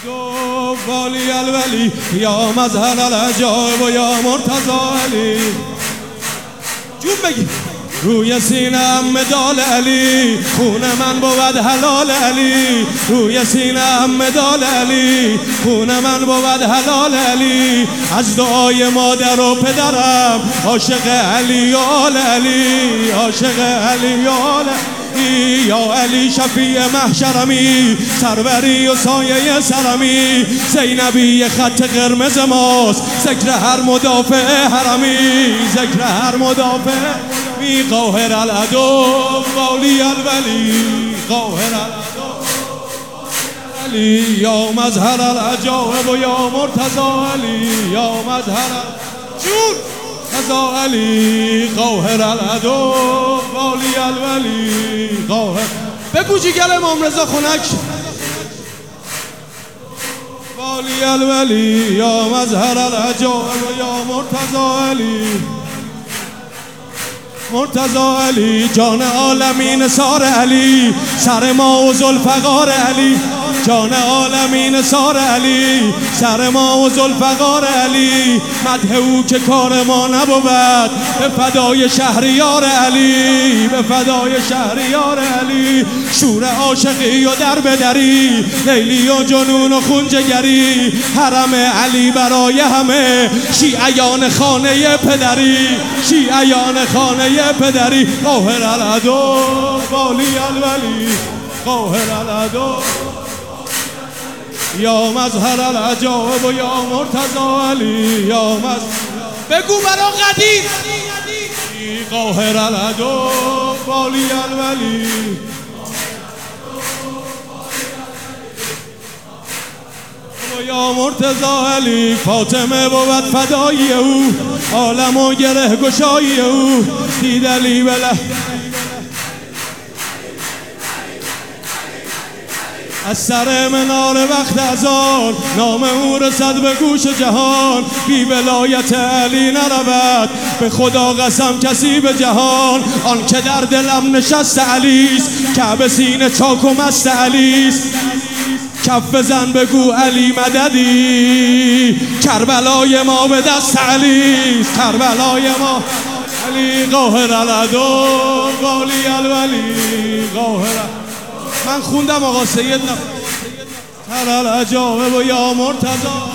العدو والی الولی یا مظهر العجایب و یا مرتضی علی. جون بگی روی سینه‌ام مدال علی، خون من بود حلال علی. روی سینه‌ام مدال علی، خون من بود حلال علی. از دعای مادر و پدرم عاشق علی و آل علی، عاشق علی و آل علی. یا علی شفیع محشرمی، سروری و سایه سرمی. زینبی خط قرمز ماست، ذکر هر مدافع حرمی، ذکر هر مدافع. قاهر العدو والی الولی، قاهر العدو علی یا مظهر العجایب و یا مرتضی علی، یا مظهر جون مرتضی علی. قاهر العدو والی الولی، قاهر. بگو جیگر امام رضا خنک. والی الولی یا مظهر العجایب و یا مرتضی علی، مرتضی علی. جان عالمین سار علی، سر ما و ذوالفقار علی. جان عالمین سار علی، سر ما و ذوالفقار علی. مدح او که کار ما نبود، به فدای شهریار علی، به فدای شهریار علی. شور عاشقی و در بدری، لیلی و جنون و خونجگری. حرم علی برای همه، شیعیان خانه پدری، شیعیان خانه پدری. قاهر العدو والی الولی، قاهر العدو یا مظهر العجایب و یا مرتضی علی، یا بگو برا قدیر. قاهر العدو والی الولی، یا مرتضی علی. فاطمه بود فدایی او، عالم و گره گشایی او. دید علی بله از سر منار وقت اذان، نام او رسد به گوش جهان. بی ولایت علی نرود، به خدا قسم کسی به جهان. آن که در دلم نشست علیست، کعبه سینه چاک و مست علیست. کف بزن بگو علی مددی، کربلای ما به دست علیست، کربلای ما علی. قاهر العدو والی الولی، قاهر. من خوندم آقا سید نفر العجایب و یا مرتضی